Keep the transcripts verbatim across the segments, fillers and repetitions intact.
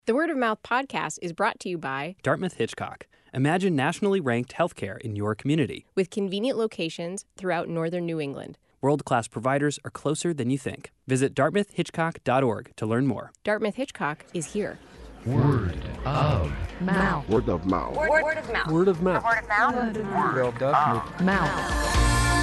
The Word of Mouth podcast is brought to you by Dartmouth Hitchcock. Imagine nationally ranked healthcare in your community. With convenient locations throughout northern New England. World-class providers are closer than you think. Visit dartmouth hitchcock dot org to learn more. Dartmouth Hitchcock is here. Word of mouth. Word of mouth. Word, word of mouth. Word of mouth. Word of mouth. Word of mouth. Mouth.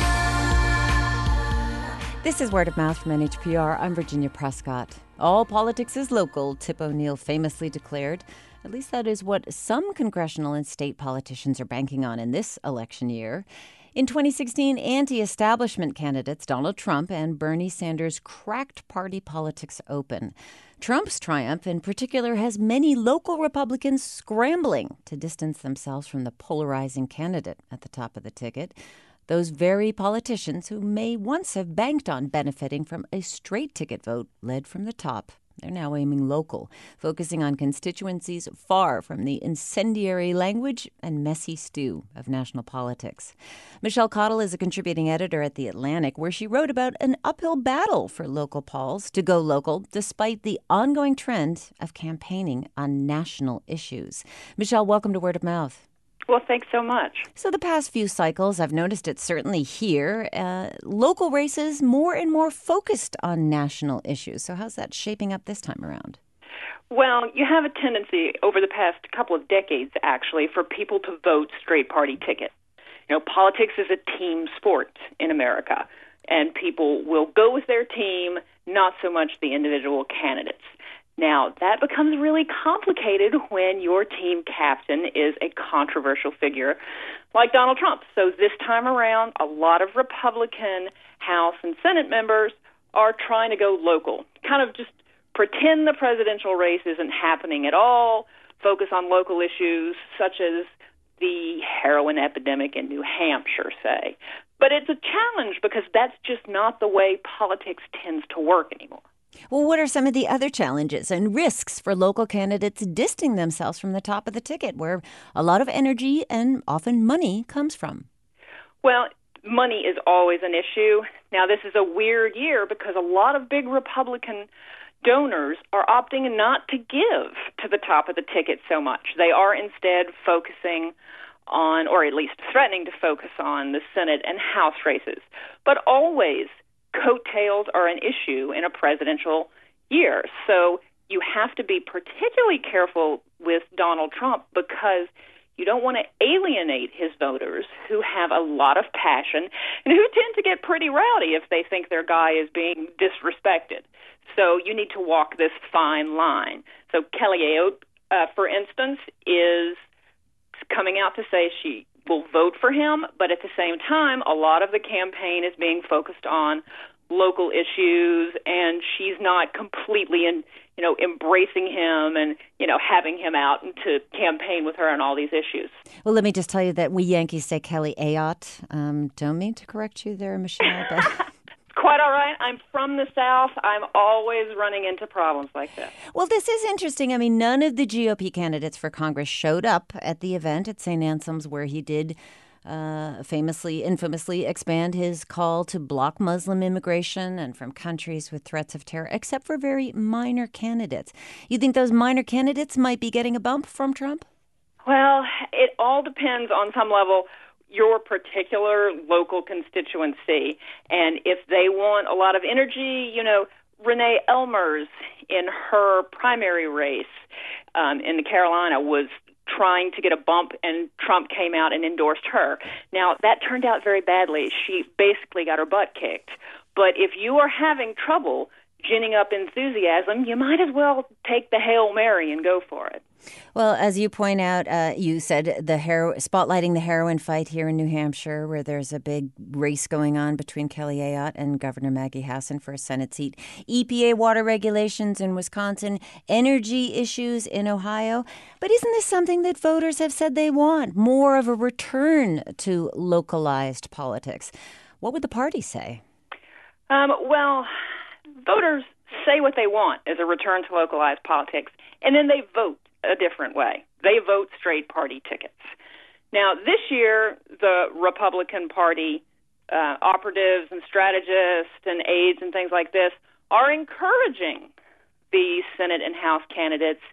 This is Word of Mouth from N H P R. I'm Virginia Prescott. All politics is local, Tip O'Neill famously declared. At least that is what some congressional and state politicians are banking on in this election year. In twenty sixteen, anti-establishment candidates Donald Trump and Bernie Sanders cracked party politics open. Trump's triumph, in particular, has many local Republicans scrambling to distance themselves from the polarizing candidate at the top of the ticket. Those very politicians who may once have banked on benefiting from a straight ticket vote led from the top. They're now aiming local, focusing on constituencies far from the incendiary language and messy stew of national politics. Michelle Cottle is a contributing editor at The Atlantic, where she wrote about an uphill battle for local Pauls to go local, despite the ongoing trend of campaigning on national issues. Michelle, welcome to Word of Mouth. Well, thanks so much. So the past few cycles, I've noticed it certainly here, uh, local races more and more focused on national issues. So how's that shaping up this time around? Well, you have a tendency over the past couple of decades, actually, for people to vote straight party ticket. You know, politics is a team sport in America, and people will go with their team, not so much the individual candidates. Now, that becomes really complicated when your team captain is a controversial figure like Donald Trump. So this time around, a lot of Republican House and Senate members are trying to go local, kind of just pretend the presidential race isn't happening at all, focus on local issues such as the heroin epidemic in New Hampshire, say. But it's a challenge because that's just not the way politics tends to work anymore. Well, what are some of the other challenges and risks for local candidates distancing themselves from the top of the ticket, where a lot of energy and often money comes from? Well, money is always an issue. Now, this is a weird year because a lot of big Republican donors are opting not to give to the top of the ticket so much. They are instead focusing on, or at least threatening to focus on, the Senate and House races. But always, coattails are an issue in a presidential year. So you have to be particularly careful with Donald Trump because you don't want to alienate his voters who have a lot of passion and who tend to get pretty rowdy if they think their guy is being disrespected. So you need to walk this fine line. So Kelly Ayotte, uh, for instance, is coming out to say she will vote for him, but at the same time, a lot of the campaign is being focused on local issues, and she's not completely in, you know, embracing him and, you know, having him out and to campaign with her on all these issues. Well, let me just tell you that we Yankees say Kelly Ayotte. Um, don't mean to correct you there, Michelle, but... Quite all right. I'm from the South. I'm always running into problems like this. Well, this is interesting. I mean, none of the G O P candidates for Congress showed up at the event at Saint Anselm's, where he did uh, famously, infamously expand his call to block Muslim immigration and from countries with threats of terror, except for very minor candidates. You think those minor candidates might be getting a bump from Trump? Well, it all depends on some level your particular local constituency. And if they want a lot of energy, you know, Renee Elmers in her primary race um, in the Carolina was trying to get a bump, and Trump came out and endorsed her. Now, that turned out very badly. She basically got her butt kicked. But if you are having trouble ginning up enthusiasm, you might as well take the Hail Mary and go for it. Well, as you point out, uh, you said the hero- spotlighting the heroin fight here in New Hampshire, where there's a big race going on between Kelly Ayotte and Governor Maggie Hassan for a Senate seat. E P A water regulations in Wisconsin, energy issues in Ohio. But isn't this something that voters have said they want? More of a return to localized politics. What would the party say? Um, well, voters say what they want is a return to localized politics, and then they vote a different way. They vote straight party tickets. Now, this year, the Republican Party uh, operatives and strategists and aides and things like this are encouraging the Senate and House candidates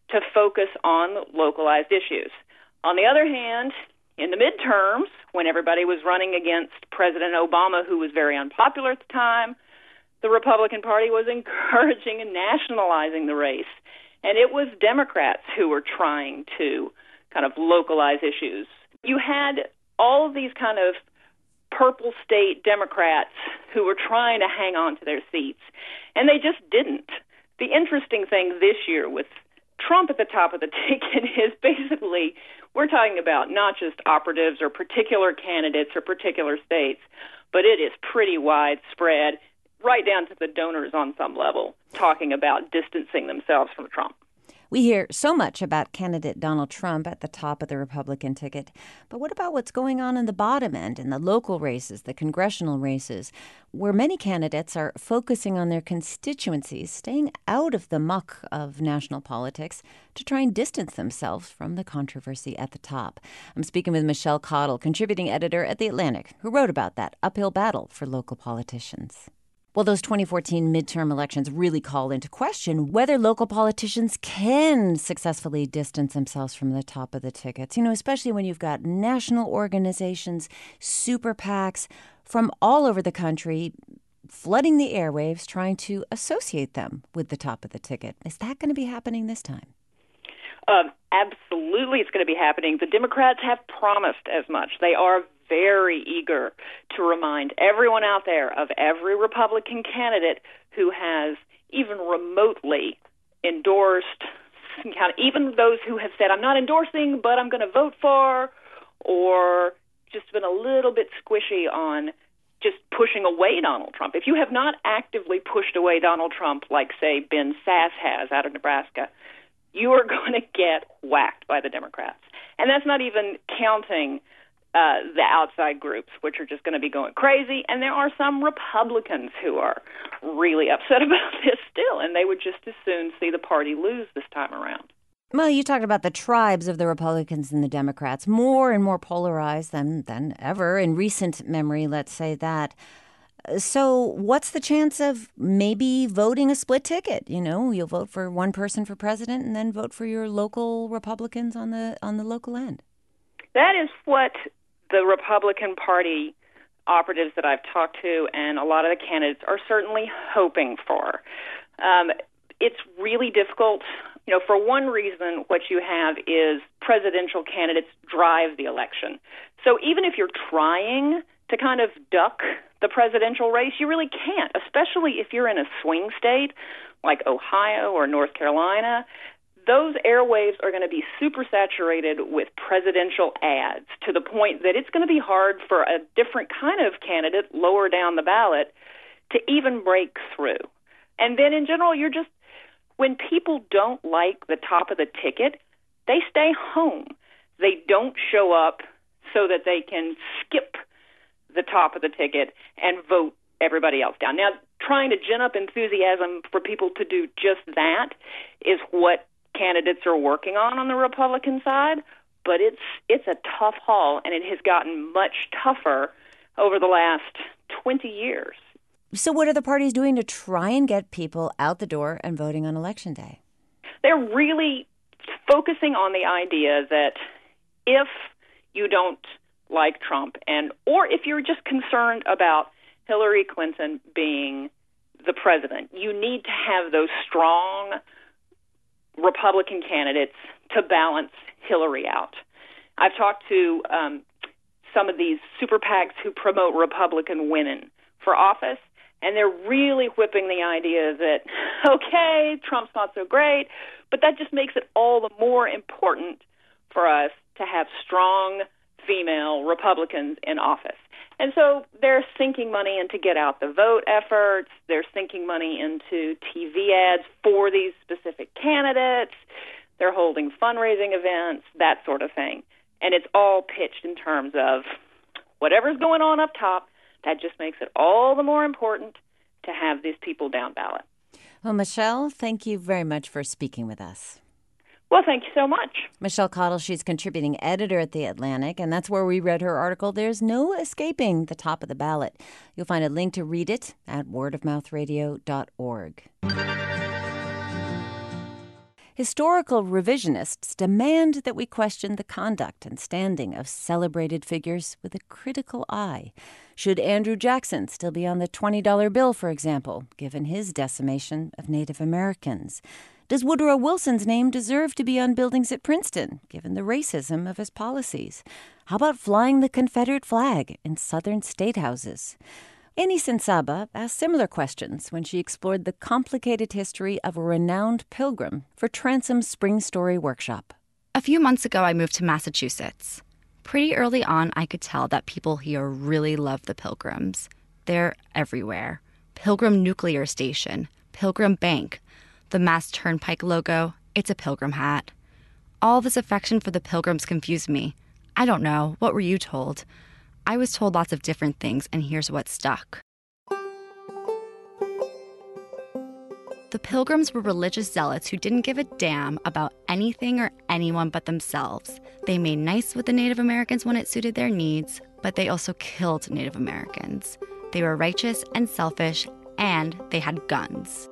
to focus on localized issues. On the other hand, in the midterms, when everybody was running against President Obama, who was very unpopular at the time, the Republican Party was encouraging and nationalizing the race. And it was Democrats who were trying to kind of localize issues. You had all of these kind of purple state Democrats who were trying to hang on to their seats, and they just didn't. The interesting thing this year with Trump at the top of the ticket is basically we're talking about not just operatives or particular candidates or particular states, but it is pretty widespread, right down to the donors on some level, talking about distancing themselves from Trump. We hear so much about candidate Donald Trump at the top of the Republican ticket. But what about what's going on in the bottom end, in the local races, the congressional races, where many candidates are focusing on their constituencies, staying out of the muck of national politics to try and distance themselves from the controversy at the top? I'm speaking with Michelle Cottle, contributing editor at The Atlantic, who wrote about that uphill battle for local politicians. Well, those twenty fourteen midterm elections really call into question whether local politicians can successfully distance themselves from the top of the tickets, you know, especially when you've got national organizations, super PACs from all over the country flooding the airwaves trying to associate them with the top of the ticket. Is that going to be happening this time? Uh, absolutely, it's going to be happening. The Democrats have promised as much. They are very eager to remind everyone out there of every Republican candidate who has even remotely endorsed, even those who have said, I'm not endorsing, but I'm going to vote for, or just been a little bit squishy on just pushing away Donald Trump. If you have not actively pushed away Donald Trump, like, say, Ben Sasse has out of Nebraska, you are going to get whacked by the Democrats. And that's not even counting uh, the outside groups, which are just going to be going crazy. And there are some Republicans who are really upset about this still, and they would just as soon see the party lose this time around. Well, you talked about the tribes of the Republicans and the Democrats, more and more polarized than, than ever in recent memory, let's say that. So what's the chance of maybe voting a split ticket? You know, you'll vote for one person for president and then vote for your local Republicans on the on the local end. That is what the Republican Party operatives that I've talked to and a lot of the candidates are certainly hoping for. Um, it's really difficult. You know, for one reason, what you have is presidential candidates drive the election. So even if you're trying to kind of duck the presidential race, you really can't, especially if you're in a swing state like Ohio or North Carolina. Those airwaves are going to be super saturated with presidential ads to the point that it's going to be hard for a different kind of candidate lower down the ballot to even break through. And then in general, you're just, when people don't like the top of the ticket, they stay home. They don't show up so that they can skip the top of the ticket and vote everybody else down. Now, trying to gin up enthusiasm for people to do just that is what candidates are working on on the Republican side, but it's it's a tough haul, and it has gotten much tougher over the last twenty years. So what are the parties doing to try and get people out the door and voting on Election Day? They're really focusing on the idea that if you don't like Trump, and or if you're just concerned about Hillary Clinton being the president, you need to have those strong Republican candidates to balance Hillary out. I've talked to um, some of these super PACs who promote Republican women for office, and they're really whipping the idea that, okay, Trump's not so great, but that just makes it all the more important for us to have strong female Republicans in office. And so they're sinking money into get out the vote efforts. They're sinking money into T V ads for these specific candidates. They're holding fundraising events, that sort of thing. And it's all pitched in terms of whatever's going on up top. That just makes it all the more important to have these people down ballot. Well, Michelle, thank you very much for speaking with us. Well, thank you so much. Michelle Cottle, she's contributing editor at The Atlantic, and that's where we read her article, There's No Escaping the Top of the Ballot. You'll find a link to read it at word of mouth radio dot org. Historical revisionists demand that we question the conduct and standing of celebrated figures with a critical eye. Should Andrew Jackson still be on the twenty dollar bill, for example, given his decimation of Native Americans? Does Woodrow Wilson's name deserve to be on buildings at Princeton, given the racism of his policies? How about flying the Confederate flag in Southern state houses? Annie Sinsaba asked similar questions when she explored the complicated history of a renowned pilgrim for Transom's Spring Story workshop. A few months ago, I moved to Massachusetts. Pretty early on, I could tell that people here really love the Pilgrims. They're everywhere. Pilgrim Nuclear Station, Pilgrim Bank, the Mass Turnpike logo, it's a Pilgrim hat. All this affection for the Pilgrims confused me. I don't know. What were you told? I was told lots of different things, and here's what stuck. The Pilgrims were religious zealots who didn't give a damn about anything or anyone but themselves. They made nice with the Native Americans when it suited their needs, but they also killed Native Americans. They were righteous and selfish, and they had guns.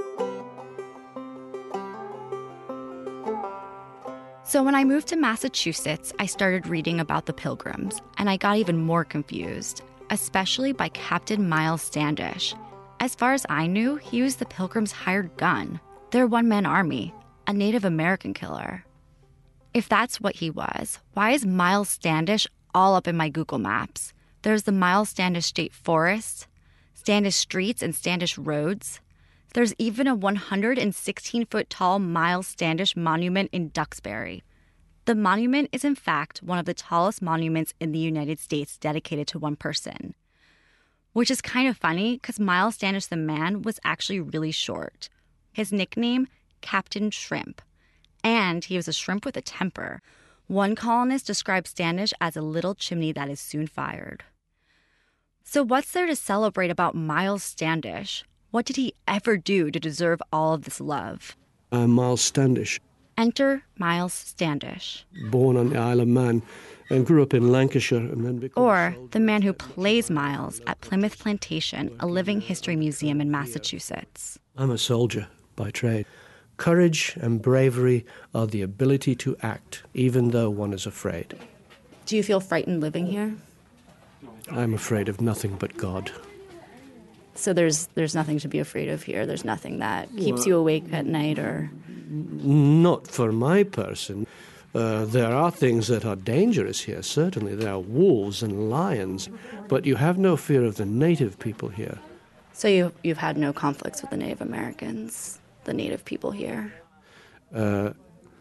So when I moved to Massachusetts, I started reading about the Pilgrims, and I got even more confused, especially by Captain Miles Standish. As far as I knew, he was the Pilgrims' hired gun, their one-man army, a Native American killer. If that's what he was, why is Miles Standish all up in my Google Maps? There's the Miles Standish State Forest, Standish Streets and Standish Roads. There's even a one hundred sixteen foot tall Miles Standish monument in Duxbury. The monument is in fact one of the tallest monuments in the United States dedicated to one person. Which is kind of funny because Miles Standish the man was actually really short. His nickname, Captain Shrimp. And he was a shrimp with a temper. One colonist described Standish as a little chimney that is soon fired. So what's there to celebrate about Miles Standish? What did he ever do to deserve all of this love? I'm Miles Standish. Enter Miles Standish. Born on the Isle of Man and grew up in Lancashire. And then became or the man who plays Miles at Plymouth Plantation, a living history museum in Massachusetts. I'm a soldier by trade. Courage and bravery are the ability to act, even though one is afraid. Do you feel frightened living here? I'm afraid of nothing but God. So there's there's nothing to be afraid of here? There's nothing that keeps well, you awake at night or... Not for my person. Uh, there are things that are dangerous here, certainly. There are wolves and lions, but you have no fear of the native people here. So you, you've had no conflicts with the Native Americans, the native people here? Uh,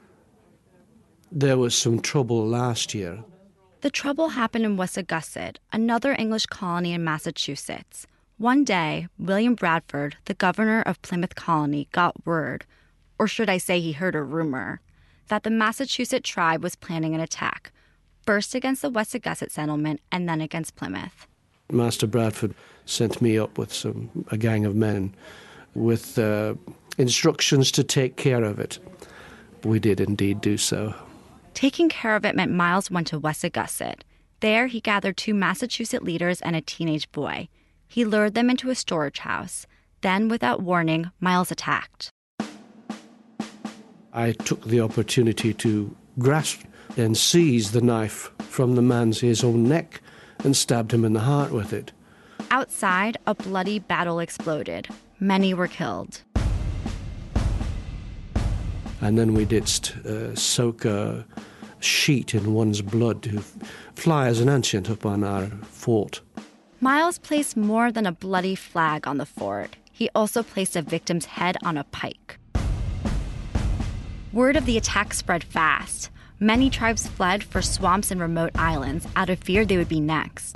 there was some trouble last year. The trouble happened in Wessagusset, another English colony in Massachusetts. One day, William Bradford, the governor of Plymouth Colony, got word, or should I say he heard a rumor, that the Massachusetts tribe was planning an attack, first against the Wessagusset settlement and then against Plymouth. Master Bradford sent me up with some a gang of men with uh, instructions to take care of it. We did indeed do so. Taking care of it meant Miles went to Wessagusset. There, he gathered two Massachusetts leaders and a teenage boy. He lured them into a storage house. Then, without warning, Miles attacked. I took the opportunity to grasp and seize the knife from the man's his own neck and stabbed him in the heart with it. Outside, a bloody battle exploded. Many were killed. And then we did uh, soak a sheet in one's blood to fly as an ancient up on our fort. Miles placed more than a bloody flag on the fort. He also placed a victim's head on a pike. Word of the attack spread fast. Many tribes fled for swamps and remote islands out of fear they would be next.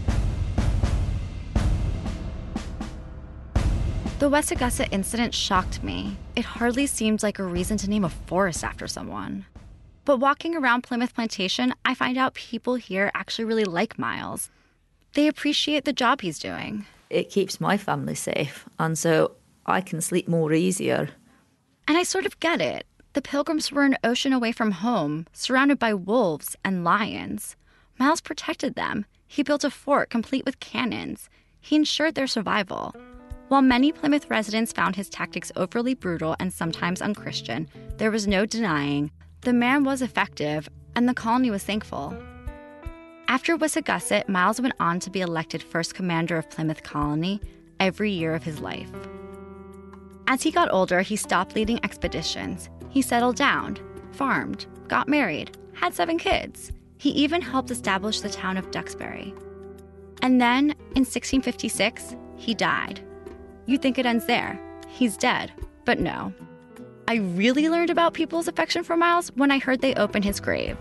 The Wessagusset incident shocked me. It hardly seemed like a reason to name a forest after someone. But walking around Plymouth Plantation, I find out people here actually really like Miles. They appreciate the job he's doing. It keeps my family safe, and so I can sleep more easier. And I sort of get it. The Pilgrims were an ocean away from home, surrounded by wolves and lions. Miles protected them. He built a fort complete with cannons. He ensured their survival. While many Plymouth residents found his tactics overly brutal and sometimes unchristian, there was no denying the man was effective and the colony was thankful. After Wissagasset, Miles went on to be elected first commander of Plymouth Colony every year of his life. As he got older, he stopped leading expeditions. He settled down, farmed, got married, had seven kids. He even helped establish the town of Duxbury. And then, in sixteen fifty-six, he died. You'd think it ends there. He's dead. But no. I really learned about people's affection for Miles when I heard they opened his grave.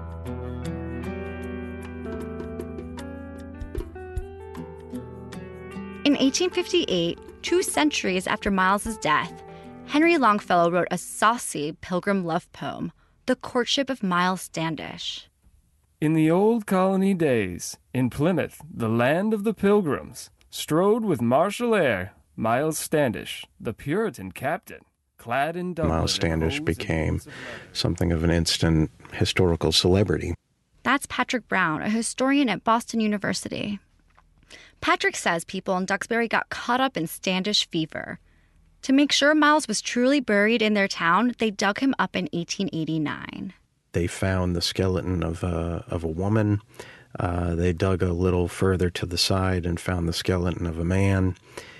In eighteen fifty-eight, two centuries after Miles's death, Henry Longfellow wrote a saucy pilgrim love poem, The Courtship of Miles Standish. In the old colony days, in Plymouth, the land of the pilgrims, strode with martial air Miles Standish, the Puritan captain, clad in doublet. Miles Standish became something of an instant historical celebrity. That's Patrick Brown, a historian at Boston University. Patrick says people in Duxbury got caught up in Standish fever. To make sure Miles was truly buried in their town, they dug him up in eighteen eighty-nine. They found the skeleton of a, of a woman. Uh, they dug a little further to the side and found the skeleton of a man.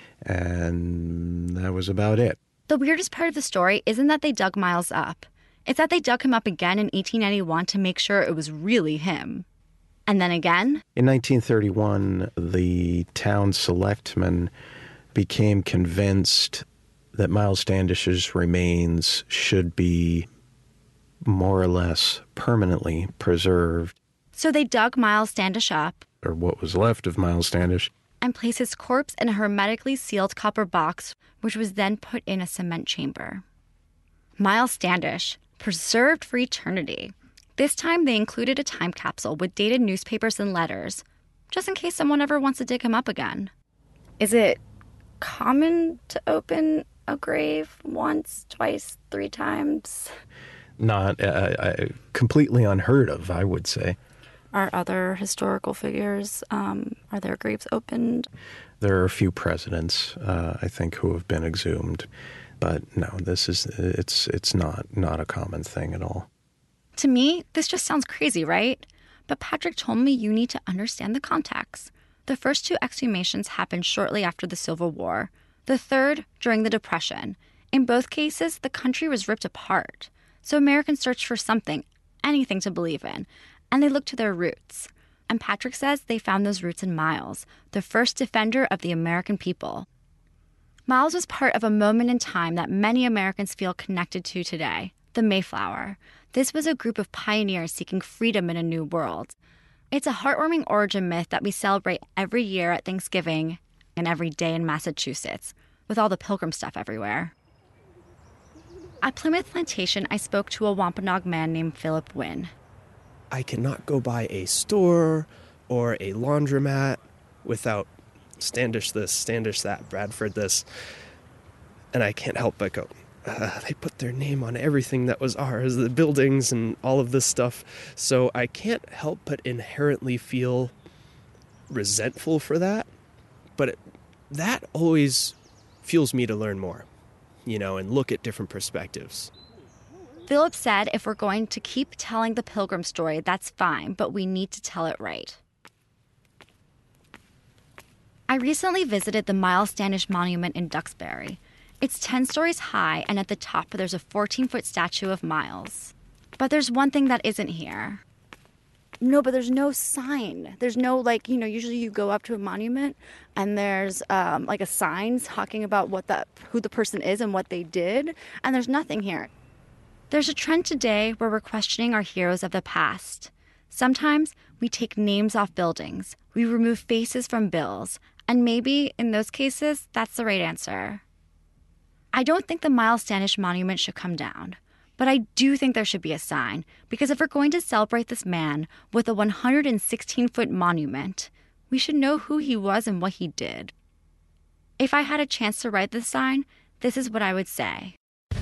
And that was about it. The weirdest part of the story isn't that they dug Miles up. It's that they dug him up again in eighteen ninety-one to make sure it was really him. And then again? In nineteen thirty-one, the town selectmen became convinced that Miles Standish's remains should be more or less permanently preserved. So they dug Miles Standish up, or what was left of Miles Standish, and placed his corpse in a hermetically sealed copper box, which was then put in a cement chamber. Miles Standish, preserved for eternity. This time they included a time capsule with dated newspapers and letters, just in case someone ever wants to dig him up again. Is it common to open a grave once, twice, three times? Not uh, uh, completely unheard of, I would say. Are other historical figures, um, are their graves opened? There are a few presidents, uh, I think, who have been exhumed. But no, this is, it's it's not, not a common thing at all. To me, this just sounds crazy, right? But Patrick told me you need to understand the context. The first two exhumations happened shortly after the Civil War. The third, during the Depression. In both cases, the country was ripped apart. So Americans searched for something, anything to believe in, and they looked to their roots. And Patrick says they found those roots in Miles, the first defender of the American people. Miles was part of a moment in time that many Americans feel connected to today, the Mayflower. This was a group of pioneers seeking freedom in a new world. It's a heartwarming origin myth that we celebrate every year at Thanksgiving and every day in Massachusetts, with all the pilgrim stuff everywhere. At Plymouth Plantation, I spoke to a Wampanoag man named Philip Wynn. I cannot go by a store or a laundromat without Standish this, Standish that, Bradford this. And I can't help but go, uh, they put their name on everything that was ours, the buildings and all of this stuff. So I can't help but inherently feel resentful for that. But it, that always fuels me to learn more, you know, and look at different perspectives. Philip said if we're going to keep telling the Pilgrim story, that's fine, but we need to tell it right. I recently visited the Miles Standish Monument in Duxbury. It's ten stories high, and at the top there's a fourteen-foot statue of Miles. But there's one thing that isn't here. No, but there's no sign. There's no, like, you know, usually you go up to a monument and there's um, like a sign talking about what the, who the person is and what they did, and there's nothing here. There's a trend today where we're questioning our heroes of the past. Sometimes we take names off buildings, we remove faces from bills, and maybe, in those cases, that's the right answer. I don't think the Miles Standish Monument should come down. But I do think there should be a sign, because if we're going to celebrate this man with a one hundred sixteen-foot monument, we should know who he was and what he did. If I had a chance to write this sign, this is what I would say.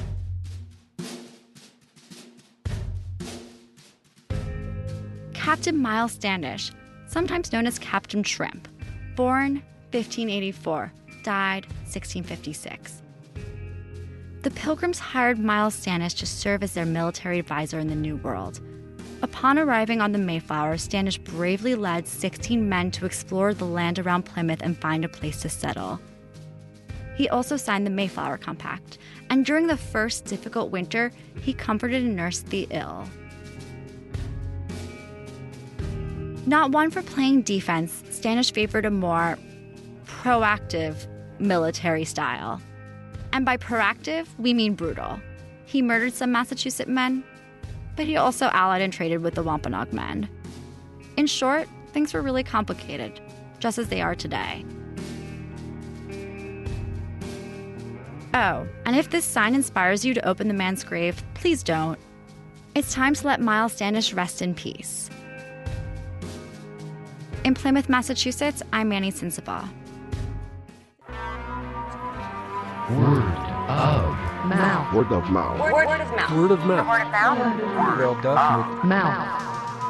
Captain Miles Standish, sometimes known as Captain Shrimp, born fifteen eighty-four, died sixteen fifty-six. The Pilgrims hired Miles Standish to serve as their military advisor in the New World. Upon arriving on the Mayflower, Standish bravely led sixteen men to explore the land around Plymouth and find a place to settle. He also signed the Mayflower Compact, and during the first difficult winter, he comforted and nursed the ill. Not one for playing defense, Standish favored a more proactive military style. And by proactive, we mean brutal. He murdered some Massachusetts men, but he also allied and traded with the Wampanoag men. In short, things were really complicated, just as they are today. Oh, and if this sign inspires you to open the man's grave, please don't. It's time to let Miles Standish rest in peace. In Plymouth, Massachusetts, I'm Manny Sinsabaugh. Word of mouth. Word of mouth. Word, word of mouth. Word of mouth. Word of mouth. Word of mouth. Mouth.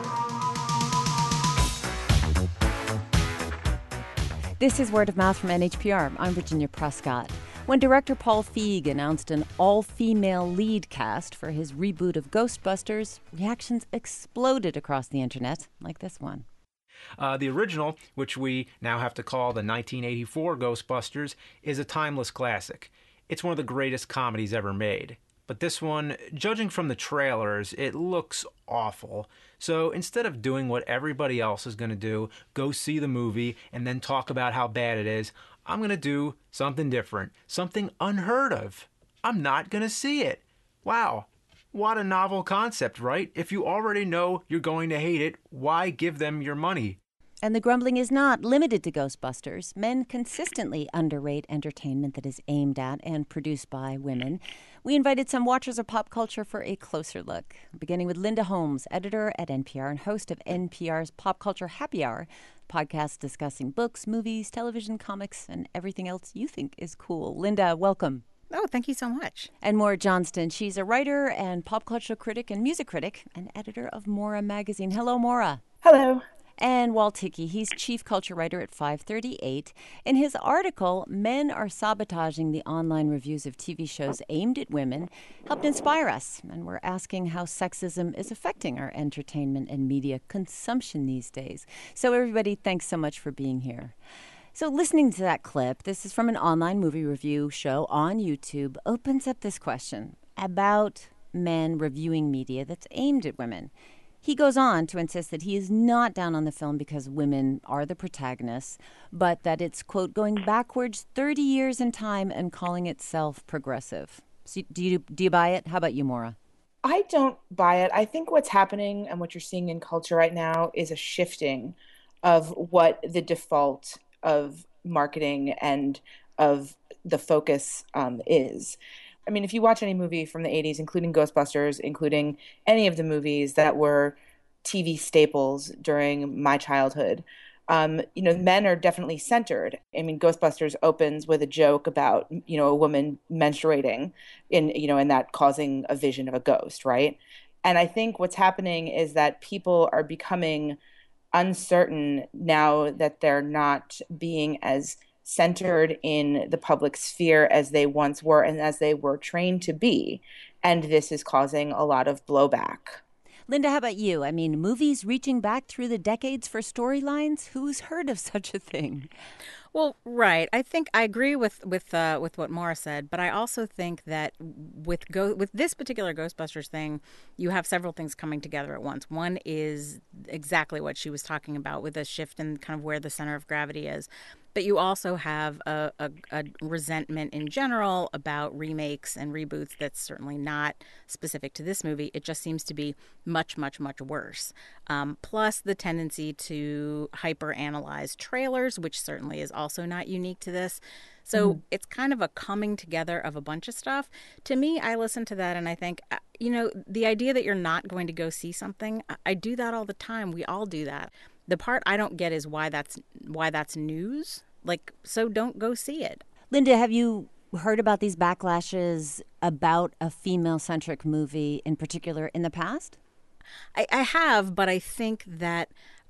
This is Word of Mouth from N H P R. I'm Virginia Prescott. When director Paul Feig announced an all-female lead cast for his reboot of Ghostbusters, reactions exploded across the internet, like this one. Uh, the original, which we now have to call the nineteen eighty-four Ghostbusters, is a timeless classic. It's one of the greatest comedies ever made. But this one, judging from the trailers, it looks awful. So instead of doing what everybody else is going to do, go see the movie and then talk about how bad it is, I'm going to do something different, something unheard of. I'm not going to see it. Wow. What a novel concept, right? If you already know you're going to hate it, why give them your money? And the grumbling is not limited to Ghostbusters. Men consistently underrate entertainment that is aimed at and produced by women. We invited some watchers of pop culture for a closer look, beginning with Linda Holmes, editor at N P R and host of N P R's Pop Culture Happy Hour, podcast discussing books, movies, television, comics, and everything else you think is cool. Linda, welcome. Oh, thank you so much. And Maura Johnston. She's a writer and pop culture critic and music critic and editor of Maura magazine. Hello, Maura. Hello. And Walt Hickey. He's chief culture writer at five thirty-eight. In his article, Men Are Sabotaging the Online Reviews of T V Shows Aimed at Women, helped inspire us. And we're asking how sexism is affecting our entertainment and media consumption these days. So everybody, thanks so much for being here. So listening to that clip, this is from an online movie review show on YouTube, opens up this question about men reviewing media that's aimed at women. He goes on to insist that he is not down on the film because women are the protagonists, but that it's, quote, going backwards thirty years in time and calling itself progressive. So do you, do you buy it? How about you, Maura? I don't buy it. I think what's happening and what you're seeing in culture right now is a shifting of what the default of marketing and of the focus um, is. I mean, if you watch any movie from the eighties, including Ghostbusters, including any of the movies that were T V staples during my childhood, um, you know, men are definitely centered. I mean, Ghostbusters opens with a joke about, you know, a woman menstruating in, you know, and that causing a vision of a ghost, right? And I think what's happening is that people are becoming uncertain now that they're not being as centered in the public sphere as they once were and as they were trained to be. And this is causing a lot of blowback. Linda, how about you? I mean, movies reaching back through the decades for storylines? Who's heard of such a thing? Well, right. I think I agree with with uh, with what Maura said, but I also think that with go with this particular Ghostbusters thing, you have several things coming together at once. One is exactly what she was talking about with a shift in kind of where the center of gravity is. But you also have a, a, a resentment in general about remakes and reboots that's certainly not specific to this movie. It just seems to be much, much, much worse. Um, plus the tendency to hyper-analyze trailers, which certainly is also not unique to this. So mm. it's kind of a coming together of a bunch of stuff. To me, I listen to that and I think, you know, the idea that you're not going to go see something, I do that all the time. We all do that. The part I don't get is why that's why that's news. Like, so don't go see it. Linda, have you heard about these backlashes about a female-centric movie in particular in the past? I, I have, but I think that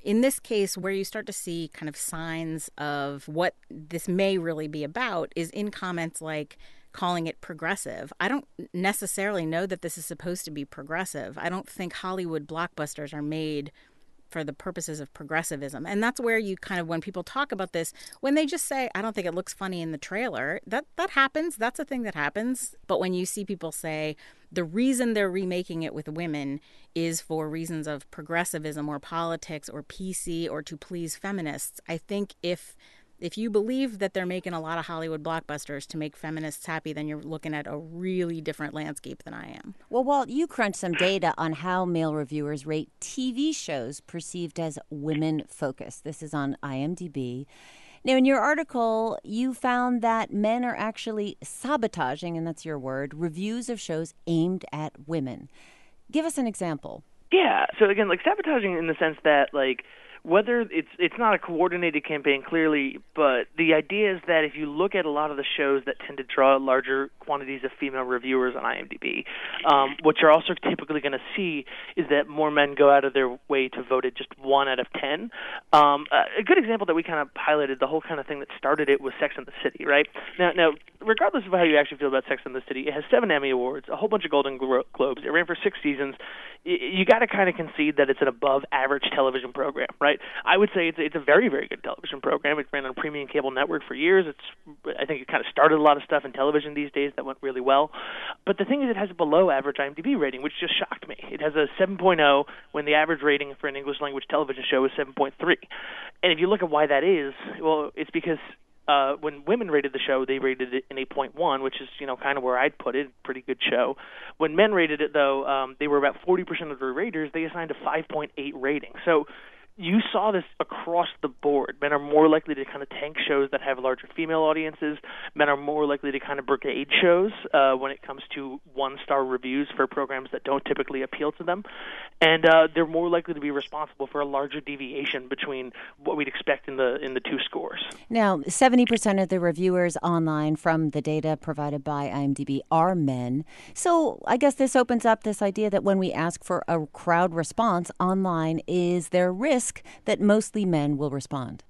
in this case, where you start to see kind of signs of what this may really be about is in comments like calling it progressive. I don't necessarily know that this is supposed to be progressive. I don't think Hollywood blockbusters are made for the purposes of progressivism. And that's where you kind of, when people talk about this, when they just say, I don't think it looks funny in the trailer, that that happens. That's a thing that happens. But when you see people say the reason they're remaking it with women is for reasons of progressivism or politics or P C or to please feminists, I think if If you believe that they're making a lot of Hollywood blockbusters to make feminists happy, then you're looking at a really different landscape than I am. Well, Walt, you crunched some data on how male reviewers rate T V shows perceived as women-focused. This is on I M D B. Now, in your article, you found that men are actually sabotaging, and that's your word, reviews of shows aimed at women. Give us an example. Yeah. So, again, like sabotaging in the sense that, like, whether it's it's not a coordinated campaign, clearly, but the idea is that if you look at a lot of the shows that tend to draw larger quantities of female reviewers on I M D B, um, what you're also typically going to see is that more men go out of their way to vote it just one out of ten. Um, a good example that we kind of highlighted, the whole kind of thing that started it, was Sex and the City, right? Now, now, regardless of how you actually feel about Sex and the City, it has seven Emmy Awards, a whole bunch of Golden Globes. It ran for six seasons. You got to kind of concede that it's an above-average television program, right? I would say it's it's a very, very good television program. It ran on premium cable network for years. It's I think it kind of started a lot of stuff in television these days that went really well. But the thing is, it has a below-average I M D B rating, which just shocked me. It has a seven point oh when the average rating for an English-language television show is seven point three. And if you look at why that is, well, it's because Uh, when women rated the show, they rated it an eight point one, which is, you know, kind of where I'd put it. Pretty good show. When men rated it, though, um, they were about forty percent of their raters. They assigned a five point eight rating. So you saw this across the board. Men are more likely to kind of tank shows that have larger female audiences. Men are more likely to kind of brigade shows uh, when it comes to one-star reviews for programs that don't typically appeal to them. And uh, they're more likely to be responsible for a larger deviation between what we'd expect in the in the two scores. Now, seventy percent of the reviewers online from the data provided by I M D B are men. So I guess this opens up this idea that when we ask for a crowd response online, is there risk that mostly men will respond?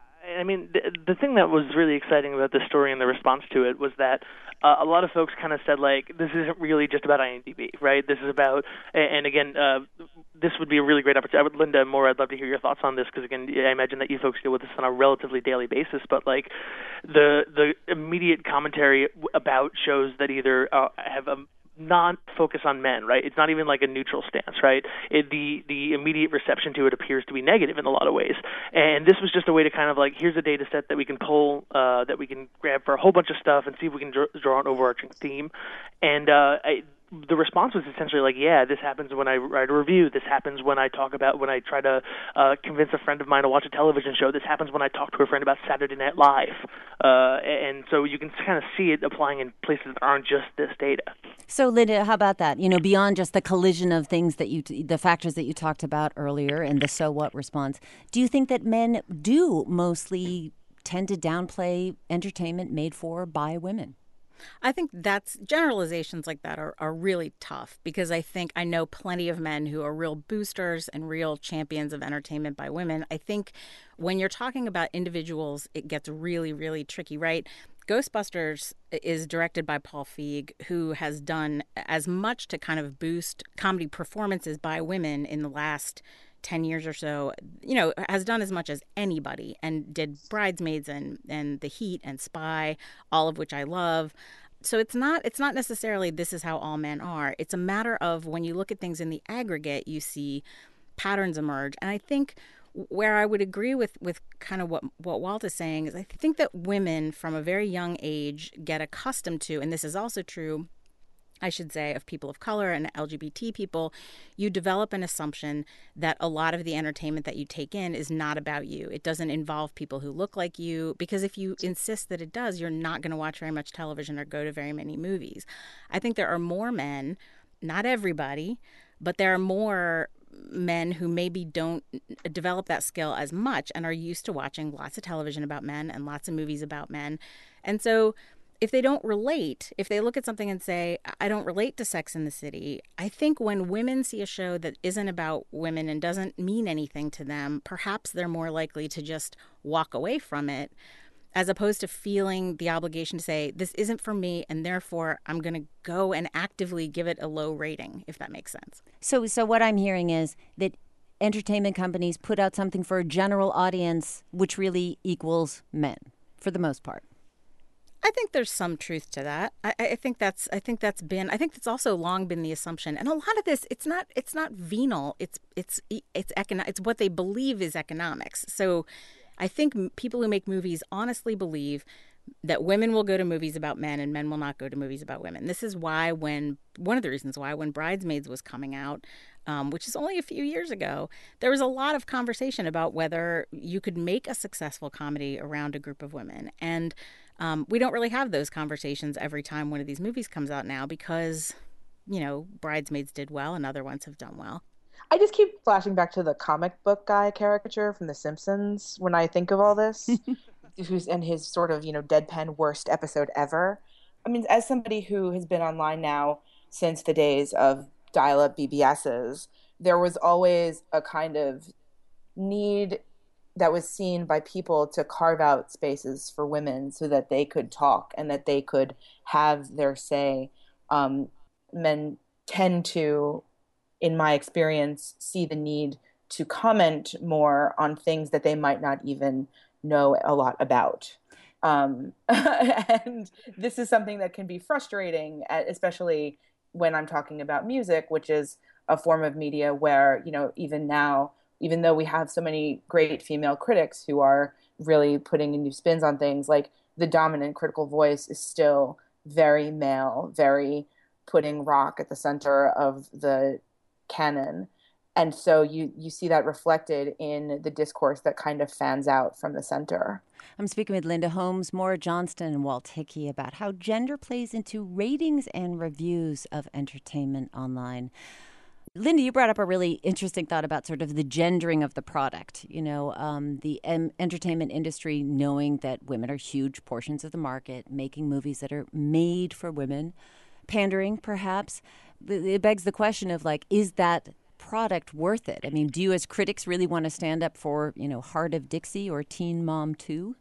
I mean, the, the thing that was really exciting about this story and the response to it was that uh, a lot of folks kind of said, like, this isn't really just about I M D B, right? This is about, and again, uh, this would be a really great opportunity. Linda Moore, I'd love to hear your thoughts on this because, again, I imagine that you folks deal with this on a relatively daily basis, but, like, the, the immediate commentary about shows that either uh, have a not focus on men, right? It's not even like a neutral stance, right? It, the the immediate reception to it appears to be negative in a lot of ways. And this was just a way to kind of like, here's a data set that we can pull, uh, that we can grab for a whole bunch of stuff and see if we can draw, draw an overarching theme. And uh, I, the response was essentially like, yeah, this happens when I write a review. This happens when I talk about, when I try to uh, convince a friend of mine to watch a television show. This happens when I talk to a friend about Saturday Night Live. Uh, and so you can kind of see it applying in places that aren't just this data. So, Linda, how about that? You know, beyond just the collision of things that you, the factors that you talked about earlier and the so what response, do you think that men do mostly tend to downplay entertainment made for by women? I think that's generalizations like that are, are really tough because I think I know plenty of men who are real boosters and real champions of entertainment by women. I think when you're talking about individuals, it gets really, really tricky, right? Ghostbusters is directed by Paul Feig, who has done as much to kind of boost comedy performances by women in the last ten years or so, you know, has done as much as anybody and did Bridesmaids and, and The Heat and Spy, all of which I love. So it's not it's not necessarily this is how all men are. It's a matter of when you look at things in the aggregate, you see patterns emerge. And I think where I would agree with, with kind of what, what Walt is saying is I think that women from a very young age get accustomed to, and this is also true, I should say, of people of color and L G B T people, you develop an assumption that a lot of the entertainment that you take in is not about you. It doesn't involve people who look like you, because if you insist that it does, you're not going to watch very much television or go to very many movies. I think there are more men, not everybody, but there are more men who maybe don't develop that skill as much and are used to watching lots of television about men and lots of movies about men. And so if they don't relate, if they look at something and say, I don't relate to Sex and the City, I think when women see a show that isn't about women and doesn't mean anything to them, perhaps they're more likely to just walk away from it, as opposed to feeling the obligation to say, this isn't for me, and therefore I'm going to go and actively give it a low rating, if that makes sense. So, so what I'm hearing is that entertainment companies put out something for a general audience, which really equals men, for the most part. I think there's some truth to that. I, I think that's. I think that's been. I think that's also long been the assumption. And a lot of this, it's not. It's not venal. It's. It's. It's econo- It's what they believe is economics. So, I think people who make movies honestly believe that women will go to movies about men and men will not go to movies about women. This is why when one of the reasons why when Bridesmaids was coming out, um, which is only a few years ago, there was a lot of conversation about whether you could make a successful comedy around a group of women. And um, we don't really have those conversations every time one of these movies comes out now because, you know, Bridesmaids did well and other ones have done well. I just keep flashing back to the comic book guy caricature from The Simpsons when I think of all this. Who's in his sort of, you know, deadpan worst episode ever. I mean, as somebody who has been online now since the days of dial-up B B Ss, there was always a kind of need that was seen by people to carve out spaces for women so that they could talk and that they could have their say. Um, men tend to, in my experience, see the need to comment more on things that they might not even know a lot about. Um, and this is something that can be frustrating, especially when I'm talking about music, which is a form of media where, you know, even now, even though we have so many great female critics who are really putting new spins on things, like the dominant critical voice is still very male, very putting rock at the center of the canon. And so you, you see that reflected in the discourse that kind of fans out from the center. I'm speaking with Linda Holmes, Maura Johnston, and Walt Hickey about how gender plays into ratings and reviews of entertainment online. Linda, you brought up a really interesting thought about sort of the gendering of the product. You know, um, the em- entertainment industry knowing that women are huge portions of the market, making movies that are made for women, pandering perhaps. It begs the question of, like, is that product worth it? I mean, do you as critics really want to stand up for, you know, Heart of Dixie or Teen Mom two?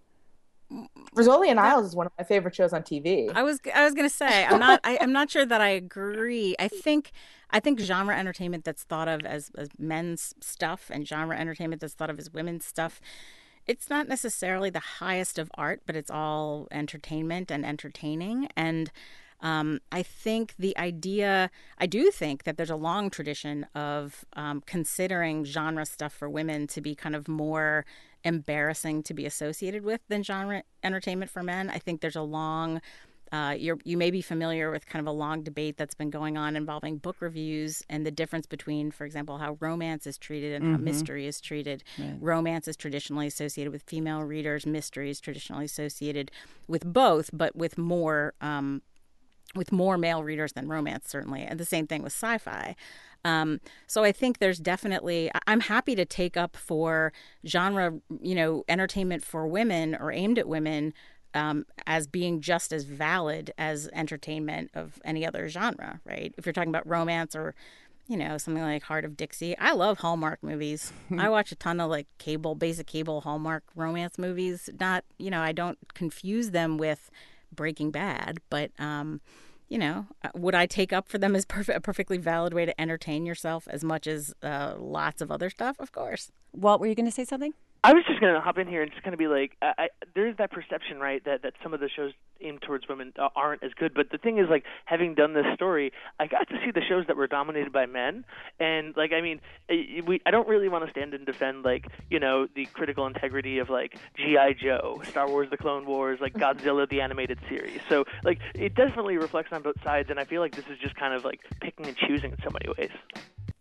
Rizzoli and Isles is one of my favorite shows on T V. I was I was gonna say I'm not I, I'm not sure that I agree. I think I think genre entertainment that's thought of as, as men's stuff and genre entertainment that's thought of as women's stuff, it's not necessarily the highest of art, but it's all entertainment and entertaining. And Um, I think the idea, I do think that there's a long tradition of um, considering genre stuff for women to be kind of more embarrassing to be associated with than genre entertainment for men. I think there's a long, uh, you're, you may be familiar with kind of a long debate that's been going on involving book reviews and the difference between, for example, how romance is treated and mm-hmm. how mystery is treated. Right. Romance is traditionally associated with female readers. Mystery is traditionally associated with both, but with more um with more male readers than romance, certainly. And the same thing with sci-fi. Um, so I think there's definitely, I'm happy to take up for genre, you know, entertainment for women or aimed at women um, as being just as valid as entertainment of any other genre, right? If you're talking about romance or, you know, something like Heart of Dixie. I love Hallmark movies. I watch a ton of like cable, basic cable Hallmark romance movies. Not, you know, I don't confuse them with Breaking Bad, but um, you know, would I take up for them as perfect, a perfectly valid way to entertain yourself as much as uh, lots of other stuff? Of course. Walt, were you going to say something? I was just going to hop in here and just kind of be like, I, I, there's that perception, right, that, that some of the shows aimed towards women uh, aren't as good. But the thing is, like, having done this story, I got to see the shows that were dominated by men. And, like, I mean, we I don't really want to stand and defend, like, you know, the critical integrity of, like, G I. Joe, Star Wars, The Clone Wars, like, Godzilla, the animated series. So, like, it definitely reflects on both sides. And I feel like this is just kind of, like, picking and choosing in so many ways.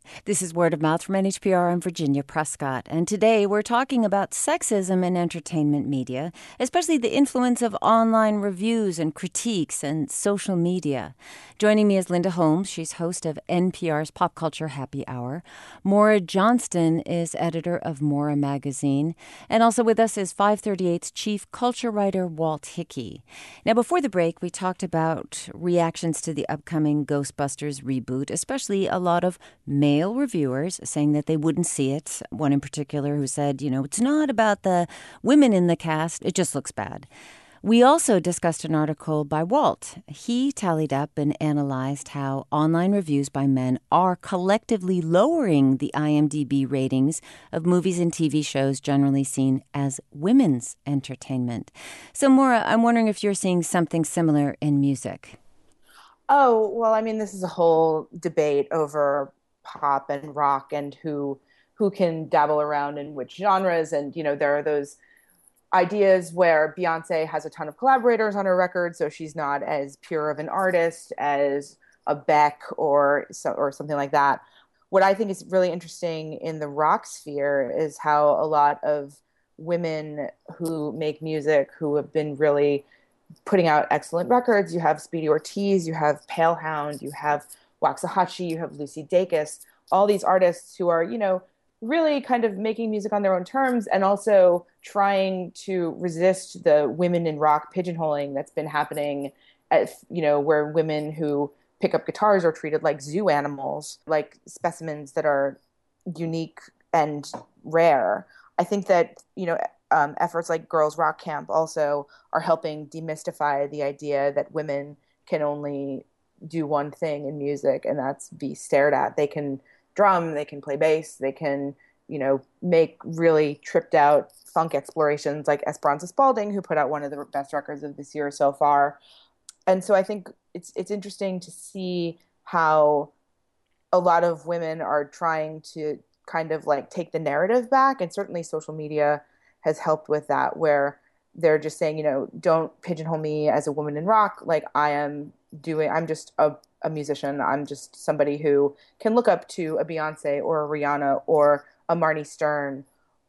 This is Word of Mouth from N H P R. I'm Virginia Prescott. And today we're talking about sexism in entertainment media, especially the influence of online reviews and critiques and social media. Joining me is Linda Holmes. She's host of N P R's Pop Culture Happy Hour. Maura Johnston is editor of Maura Magazine. And also with us is five thirty-eight's chief culture writer Walt Hickey. Now, before the break, we talked about reactions to the upcoming Ghostbusters reboot, especially a lot of male reviewers saying that they wouldn't see it. One in particular who said, you know, it's not about the women in the cast, it just looks bad. We also discussed an article by Walt. He tallied up and analyzed how online reviews by men are collectively lowering the I M D B ratings of movies and T V shows generally seen as women's entertainment. So, Maura, I'm wondering if you're seeing something similar in music. Oh, well, I mean, this is a whole debate over pop and rock and who who can dabble around in which genres. And, you know, there are those ideas where Beyonce has a ton of collaborators on her record, so she's not as pure of an artist as a Beck or so, or something like that. What I think is really interesting in the rock sphere is how a lot of women who make music, who have been really putting out excellent records, you have Speedy Ortiz, you have Palehound, you have Waxahachie, you have Lucy Dacus, all these artists who are, you know, really kind of making music on their own terms and also trying to resist the women in rock pigeonholing that's been happening at, you know, where women who pick up guitars are treated like zoo animals, like specimens that are unique and rare. I think that, you know, um, efforts like Girls Rock Camp also are helping demystify the idea that women can only do one thing in music, and that's be stared at. They can drum, they can play bass, they can, you know, make really tripped out funk explorations like Esperanza Spalding, who put out one of the best records of this year so far. And so I think it's it's interesting to see how a lot of women are trying to kind of like take the narrative back, and certainly social media has helped with that, where they're just saying, you know, don't pigeonhole me as a woman in rock. Like I am doing, I'm just a, a musician. I'm just somebody who can look up to a Beyonce or a Rihanna or a Marnie Stern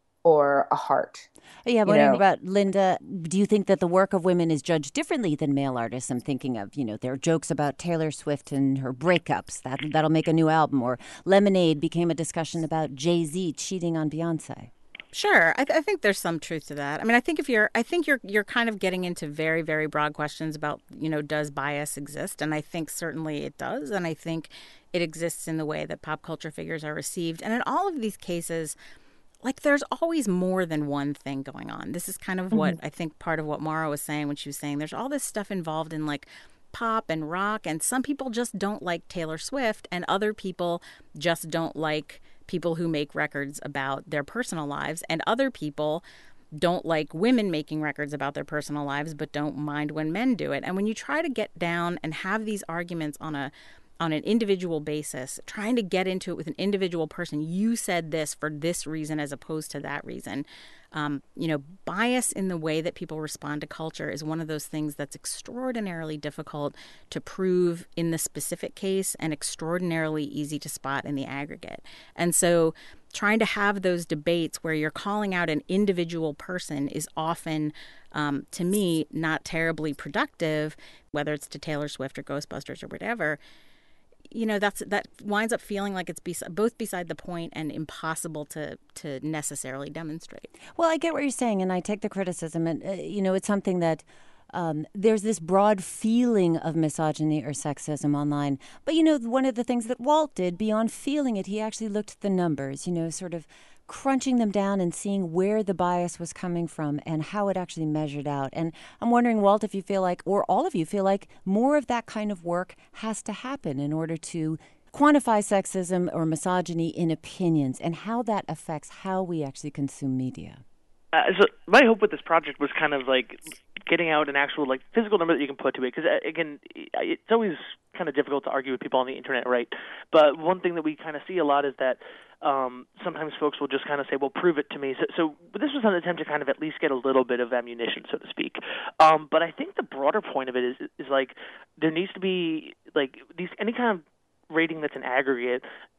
or a Heart. Yeah, I'm wondering about, Linda, do you think that the work of women is judged differently than male artists? I'm thinking of, you know, there are jokes about Taylor Swift and her breakups. That, that'll make a new album. Or Lemonade became a discussion about Jay-Z cheating on Beyonce. Sure, I, th- I think there's some truth to that. I mean, I think if you're, I think you're, you're kind of getting into very, very broad questions about, you know, does bias exist? And I think certainly it does. And I think it exists in the way that pop culture figures are received. And in all of these cases, like there's always more than one thing going on. This is kind of what mm-hmm. I think part of what Maura was saying when she was saying there's all this stuff involved in like pop and rock, and some people just don't like Taylor Swift, and other people just don't like people who make records about their personal lives, and other people don't like women making records about their personal lives but don't mind when men do it. And when you try to get down and have these arguments on a on an individual basis, trying to get into it with an individual person, you said this for this reason as opposed to that reason. Um, you know, bias in the way that people respond to culture is one of those things that's extraordinarily difficult to prove in the specific case and extraordinarily easy to spot in the aggregate. And so trying to have those debates where you're calling out an individual person is often, um, to me, not terribly productive, whether it's to Taylor Swift or Ghostbusters or whatever. You know, that's that winds up feeling like it's bes- both beside the point and impossible to to necessarily demonstrate. Well, I get what you're saying, and I take the criticism. And, uh, you know, it's something that um, there's this broad feeling of misogyny or sexism online. But, you know, one of the things that Walt did beyond feeling it, he actually looked at the numbers, you know, sort of crunching them down and seeing where the bias was coming from and how it actually measured out. And I'm wondering, Walt, if you feel like, or all of you feel like, more of that kind of work has to happen in order to quantify sexism or misogyny in opinions and how that affects how we actually consume media. Uh, so my hope with this project was kind of like getting out an actual like physical number that you can put to it, because again, it's always kind of difficult to argue with people on the internet, right? But one thing that we kind of see a lot is that um, sometimes folks will just kind of say, well, prove it to me. So, so this was an attempt to kind of at least get a little bit of ammunition, so to speak. Um, but I think the broader point of it is, is like there needs to be like these any kind of rating that's an aggregate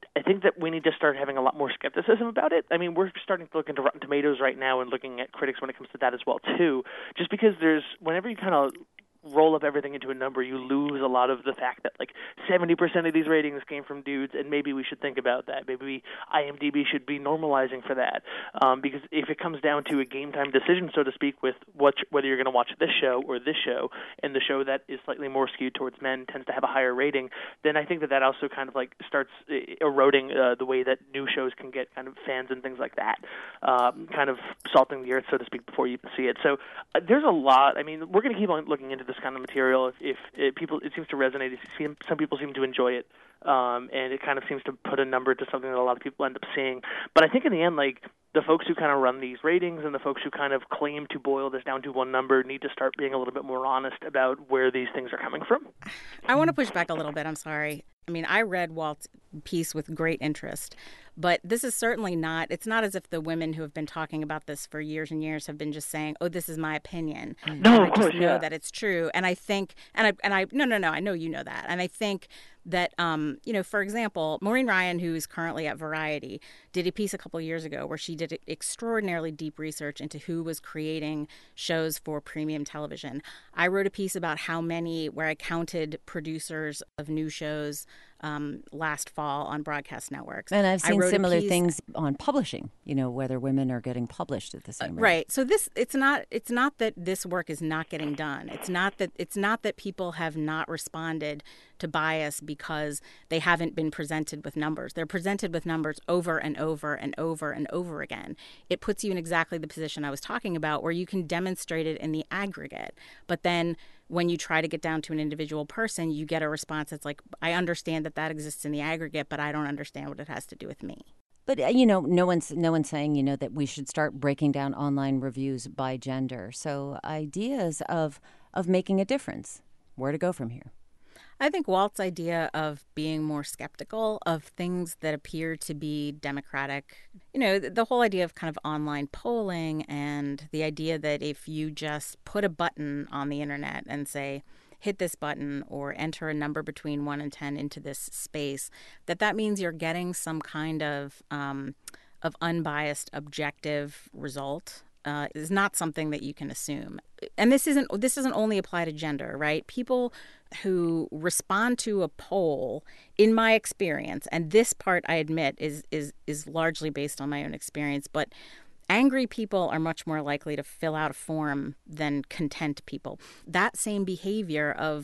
I think that we need to start having a lot more skepticism about it. I mean, we're starting to look into Rotten Tomatoes right now and looking at critics when it comes to that as well, too, just because there's, whenever you kind of roll up everything into a number, you lose a lot of the fact that like seventy percent of these ratings came from dudes, and maybe we should think about that. Maybe IMDb should be normalizing for that, um, because if it comes down to a game time decision, so to speak, with what, whether you're going to watch this show or this show, and the show that is slightly more skewed towards men tends to have a higher rating, then I think that that also kind of like starts eroding uh, the way that new shows can get kind of fans and things like that, um, kind of salting the earth, so to speak, before you even see it. So uh, there's a lot. I mean, we're going to keep on looking into this kind of material. If, if it, people, it seems to resonate. It seems, some people seem to enjoy it, um, and it kind of seems to put a number to something that a lot of people end up seeing. But I think in the end, like the folks who kind of run these ratings and the folks who kind of claim to boil this down to one number need to start being a little bit more honest about where these things are coming from. I want to push back a little bit. I'm sorry. I mean, I read Walt's piece with great interest, but this is certainly not, it's not as if the women who have been talking about this for years and years have been just saying, oh, this is my opinion. No, I of course, just know yeah. that it's true. And I think, and I, and I, no, no, no, I know you know that. And I think that, um, you know, for example, Maureen Ryan, who is currently at Variety, did a piece a couple of years ago where she did extraordinarily deep research into who was creating shows for premium television. I wrote a piece about how many, where I counted producers of new shows um, last fall on broadcast networks. And I've seen similar piece, things on publishing, you know, whether women are getting published at the same rate. Right. So this, it's not, it's not that this work is not getting done. It's not that, it's not that people have not responded to bias because they haven't been presented with numbers. They're presented with numbers over and over and over and over again. It puts you in exactly the position I was talking about, where you can demonstrate it in the aggregate. But then when you try to get down to an individual person, you get a response that's like, I understand that that exists in the aggregate, but I don't understand what it has to do with me. But, uh, you know, no one's no one's saying, you know, that we should start breaking down online reviews by gender. So ideas of of making a difference. Where to go from here? I think Walt's idea of being more skeptical of things that appear to be democratic, you know, the whole idea of kind of online polling and the idea that if you just put a button on the internet and say, hit this button or enter a number between one and ten into this space, that that means you're getting some kind of um, of unbiased, objective result. Uh, is not something that you can assume. And this isn't this doesn't only apply to gender, right? People who respond to a poll, in my experience, and this part I admit is is is largely based on my own experience, but angry people are much more likely to fill out a form than content people. That same behavior of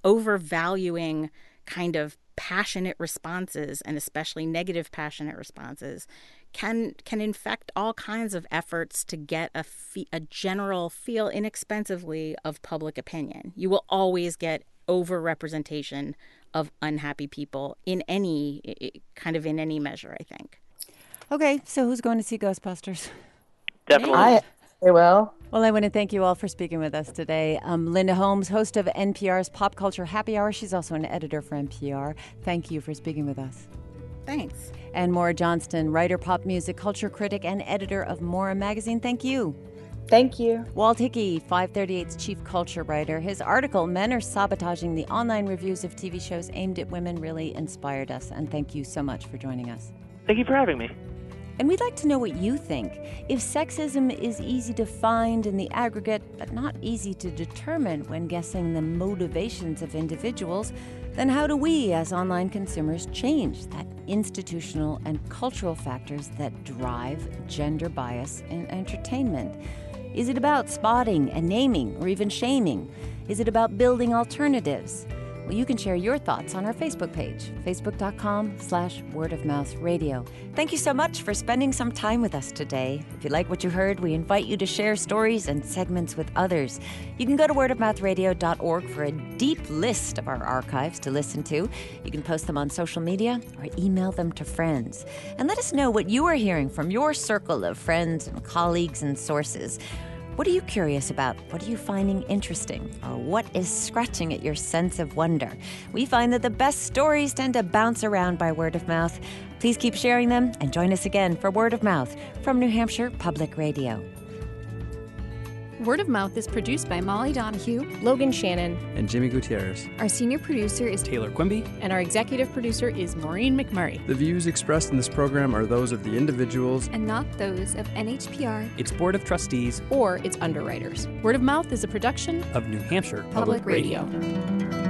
overvaluing kind of passionate responses, and especially negative passionate responses, can can infect all kinds of efforts to get a, fe- a general feel inexpensively of public opinion. You will always get overrepresentation of unhappy people in any kind of in any measure, I think. Okay, so who's going to see Ghostbusters? Definitely. I, I will. Well, I want to thank you all for speaking with us today. Um, Linda Holmes, host of N P R's Pop Culture Happy Hour. She's also an editor for N P R. Thank you for speaking with us. Thanks. And Maura Johnston, writer, pop music, culture critic, and editor of Maura Magazine. Thank you. Thank you. Walt Hickey, five thirty-eight's chief culture writer. His article, Men Are Sabotaging the Online Reviews of T V Shows Aimed at Women, really inspired us. And thank you so much for joining us. Thank you for having me. And we'd like to know what you think. If sexism is easy to find in the aggregate, but not easy to determine when guessing the motivations of individuals, then how do we, as online consumers, change that institutional and cultural factors that drive gender bias in entertainment? Is it about spotting and naming, or even shaming? Is it about building alternatives? Well, you can share your thoughts on our Facebook page, facebook.com slash wordofmouthradio. Thank you so much for spending some time with us today. If you like what you heard, we invite you to share stories and segments with others. You can go to word of mouth radio dot org for a deep list of our archives to listen to. You can post them on social media or email them to friends. And let us know what you are hearing from your circle of friends and colleagues and sources. What are you curious about? What are you finding interesting? Or what is scratching at your sense of wonder? We find that the best stories tend to bounce around by word of mouth. Please keep sharing them and join us again for Word of Mouth from New Hampshire Public Radio. Word of Mouth is produced by Molly Donahue, Logan Shannon, and Jimmy Gutierrez. Our senior producer is Taylor Quimby, and our executive producer is Maureen McMurray. The views expressed in this program are those of the individuals and not those of N H P R, its Board of Trustees, or its underwriters. Word of Mouth is a production of New Hampshire Public, Public Radio. Radio.